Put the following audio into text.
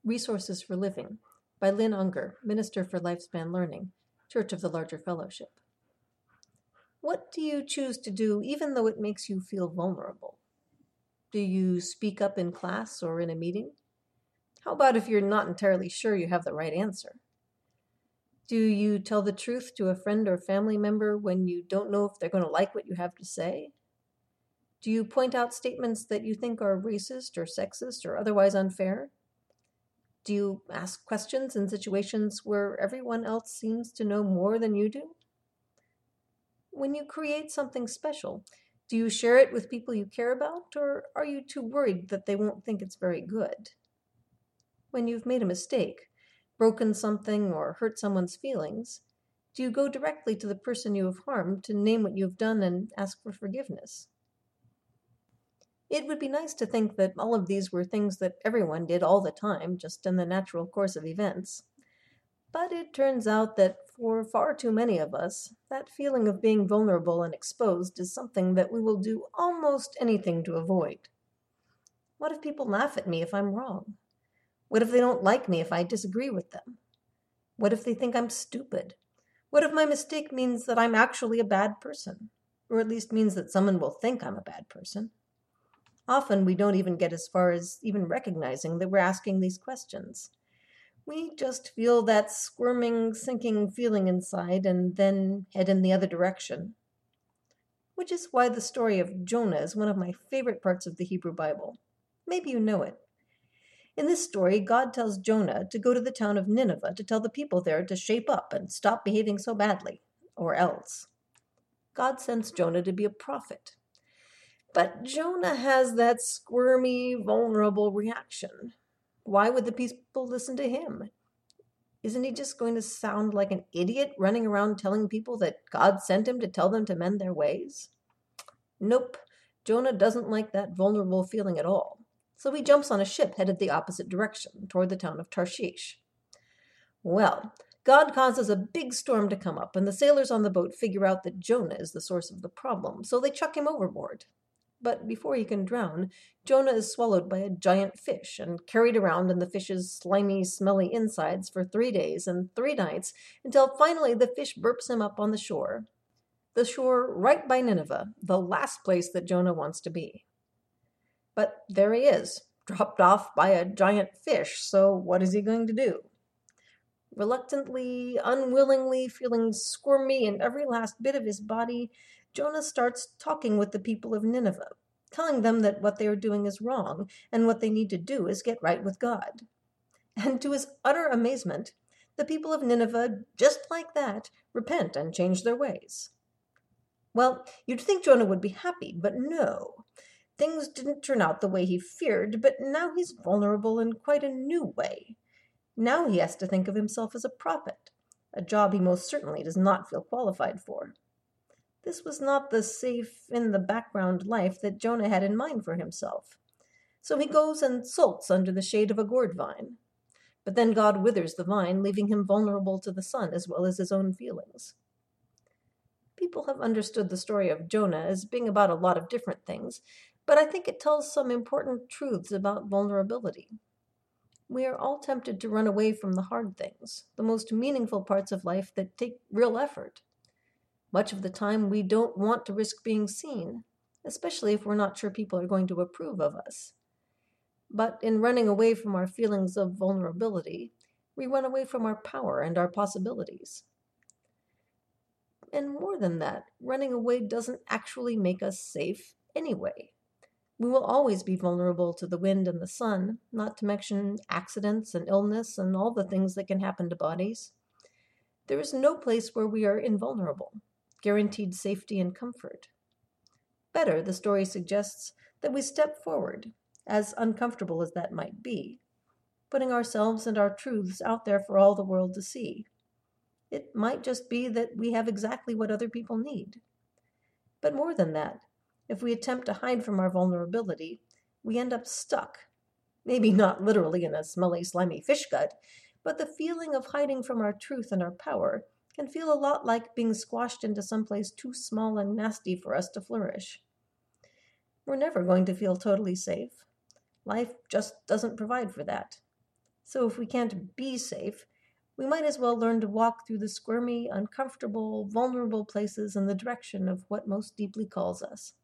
Resources for Living by Lynn Unger, Minister for Lifespan Learning, Church of the Larger Fellowship. What do you choose to do even though it makes you feel vulnerable? Do you speak up in class or in a meeting? How about if you're not entirely sure you have the right answer? Do you tell the truth to a friend or family member when you don't know if they're going to like what you have to say? Do you point out statements that you think are racist or sexist or otherwise unfair? Do you ask questions in situations where everyone else seems to know more than you do? When you create something special, do you share it with people you care about, or are you too worried that they won't think it's very good? When you've made a mistake, broken something, or hurt someone's feelings, do you go directly to the person you have harmed to name what you've done and ask for forgiveness? It would be nice to think that all of these were things that everyone did all the time, just in the natural course of events. But it turns out that for far too many of us, that feeling of being vulnerable and exposed is something that we will do almost anything to avoid. What if people laugh at me if I'm wrong? What if they don't like me if I disagree with them? What if they think I'm stupid? What if my mistake means that I'm actually a bad person? Or at least means that someone will think I'm a bad person? Often we don't even get as far as even recognizing that we're asking these questions. We just feel that squirming, sinking feeling inside and then head in the other direction. Which is why the story of Jonah is one of my favorite parts of the Hebrew Bible. Maybe you know it. In this story, God tells Jonah to go to the town of Nineveh to tell the people there to shape up and stop behaving so badly, or else. God sends Jonah to be a prophet. But Jonah has that squirmy, vulnerable reaction. Why would the people listen to him? Isn't he just going to sound like an idiot running around telling people that God sent him to tell them to mend their ways? Nope, Jonah doesn't like that vulnerable feeling at all. So he jumps on a ship headed the opposite direction, toward the town of Tarshish. Well, God causes a big storm to come up, and the sailors on the boat figure out that Jonah is the source of the problem, so they chuck him overboard. But before he can drown, Jonah is swallowed by a giant fish and carried around in the fish's slimy, smelly insides for 3 days and 3 nights until finally the fish burps him up on the shore. The shore right by Nineveh, the last place that Jonah wants to be. But there he is, dropped off by a giant fish, so what is he going to do? Reluctantly, unwillingly, feeling squirmy in every last bit of his body, Jonah starts talking with the people of Nineveh, telling them that what they are doing is wrong, and what they need to do is get right with God. And to his utter amazement, the people of Nineveh, just like that, repent and change their ways. Well, you'd think Jonah would be happy, but no. Things didn't turn out the way he feared, but now he's vulnerable in quite a new way. Now he has to think of himself as a prophet, a job he most certainly does not feel qualified for. This was not the safe, in-the-background life that Jonah had in mind for himself. So he goes and sulks under the shade of a gourd vine. But then God withers the vine, leaving him vulnerable to the sun as well as his own feelings. People have understood the story of Jonah as being about a lot of different things, but I think it tells some important truths about vulnerability. We are all tempted to run away from the hard things, the most meaningful parts of life that take real effort. Much of the time, we don't want to risk being seen, especially if we're not sure people are going to approve of us. But in running away from our feelings of vulnerability, we run away from our power and our possibilities. And more than that, running away doesn't actually make us safe anyway. We will always be vulnerable to the wind and the sun, not to mention accidents and illness and all the things that can happen to bodies. There is no place where we are invulnerable, guaranteed safety and comfort. Better, the story suggests that we step forward, as uncomfortable as that might be, putting ourselves and our truths out there for all the world to see. It might just be that we have exactly what other people need. But more than that, if we attempt to hide from our vulnerability, we end up stuck. Maybe not literally in a smelly, slimy fish gut, but the feeling of hiding from our truth and our power can feel a lot like being squashed into someplace too small and nasty for us to flourish. We're never going to feel totally safe. Life just doesn't provide for that. So if we can't be safe, we might as well learn to walk through the squirmy, uncomfortable, vulnerable places in the direction of what most deeply calls us.